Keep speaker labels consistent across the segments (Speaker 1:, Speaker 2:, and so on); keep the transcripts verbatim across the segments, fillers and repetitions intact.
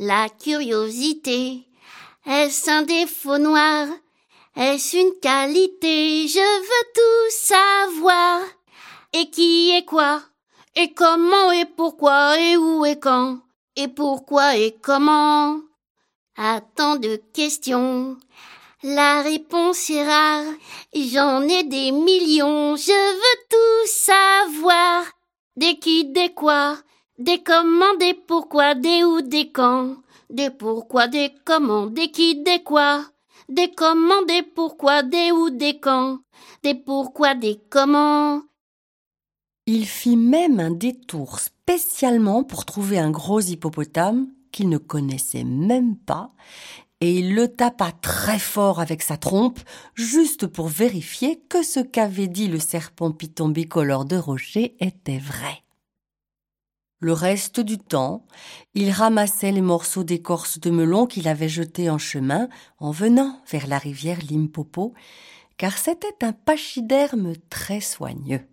Speaker 1: La curiosité, est-ce un défaut noir? Est-ce une qualité? Je veux tout savoir. Et qui est quoi? Et comment et pourquoi? Et où et quand? Et pourquoi et comment? À tant de questions, la réponse est rare. J'en ai des millions, je veux tout savoir. Des qui, des quoi? Des comment, des pourquoi, des où, des quand? Des pourquoi, des comment, des qui, des quoi? Des comment, des pourquoi, des où, des quand? Des pourquoi, des comment?
Speaker 2: Il fit même un détour spécialement pour trouver un gros hippopotame qu'il ne connaissait même pas, et il le tapa très fort avec sa trompe, juste pour vérifier que ce qu'avait dit le serpent python bicolore de rocher était vrai. Le reste du temps, il ramassait les morceaux d'écorce de melon qu'il avait jetés en chemin en venant vers la rivière Limpopo, car c'était un pachyderme très soigneux.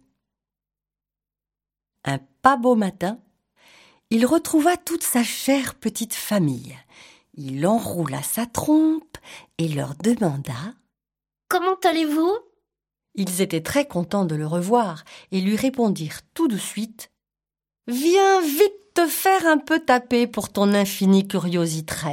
Speaker 2: Un pas beau matin, il retrouva toute sa chère petite famille. Il enroula sa trompe et leur demanda «
Speaker 1: Comment allez-vous »
Speaker 2: Ils étaient très contents de le revoir et lui répondirent tout de suite « Viens vite te faire un peu taper pour ton infinie curiosité. »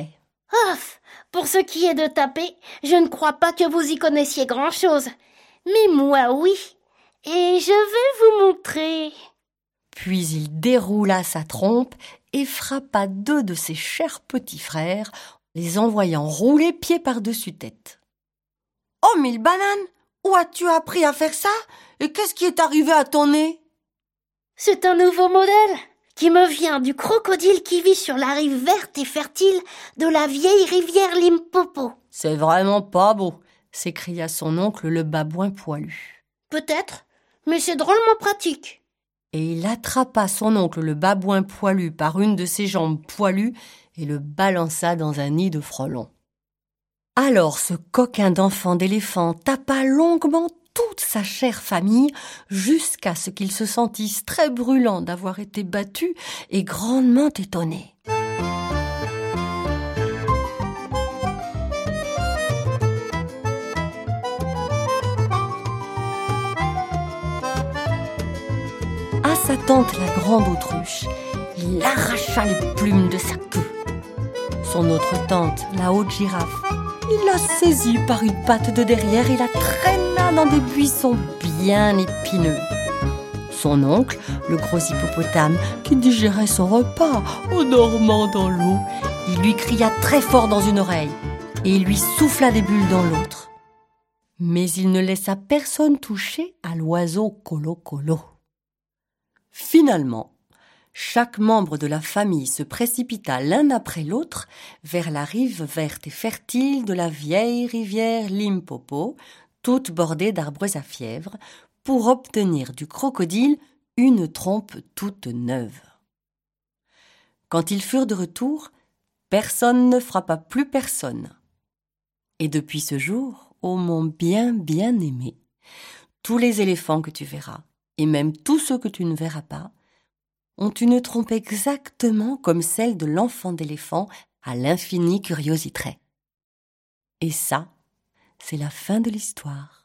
Speaker 1: Ouf, pour ce qui est de taper, je ne crois pas que vous y connaissiez grand-chose. Mais moi, oui. Et je vais vous montrer.
Speaker 2: Puis il déroula sa trompe et frappa deux de ses chers petits frères, les envoyant rouler pied par-dessus tête. « Oh, mille bananes! Où as-tu appris à faire ça? Et qu'est-ce qui est arrivé à ton nez ?»
Speaker 1: C'est un nouveau modèle qui me vient du crocodile qui vit sur la rive verte et fertile de la vieille rivière Limpopo.
Speaker 2: « C'est vraiment pas beau !» s'écria son oncle le babouin poilu.
Speaker 1: « Peut-être, mais c'est drôlement pratique. »
Speaker 2: Et il attrapa son oncle le babouin poilu par une de ses jambes poilues et le balança dans un nid de frelons. Alors ce coquin d'enfant d'éléphant tapa longuement toute sa chère famille jusqu'à ce qu'ils se sentissent très brûlants d'avoir été battus et grandement étonnés. À sa tante la grande autruche, il arracha les plumes de sa queue. Son autre tante, la haute girafe, il la saisit par une patte de derrière et la traîna dans des buissons bien épineux. Son oncle, le gros hippopotame, qui digérait son repas en dormant dans l'eau, il lui cria très fort dans une oreille et il lui souffla des bulles dans l'autre. Mais il ne laissa personne toucher à l'oiseau Colo-Colo. Finalement, chaque membre de la famille se précipita l'un après l'autre vers la rive verte et fertile de la vieille rivière Limpopo, toute bordée d'arbres à fièvre, pour obtenir du crocodile une trompe toute neuve. Quand ils furent de retour, personne ne frappa plus personne. Et depuis ce jour, ô mon bien bien aimé, tous les éléphants que tu verras, et même tous ceux que tu ne verras pas, ont une trompe exactement comme celle de l'enfant d'éléphant à l'infinie curiosité. Et ça, c'est la fin de l'histoire.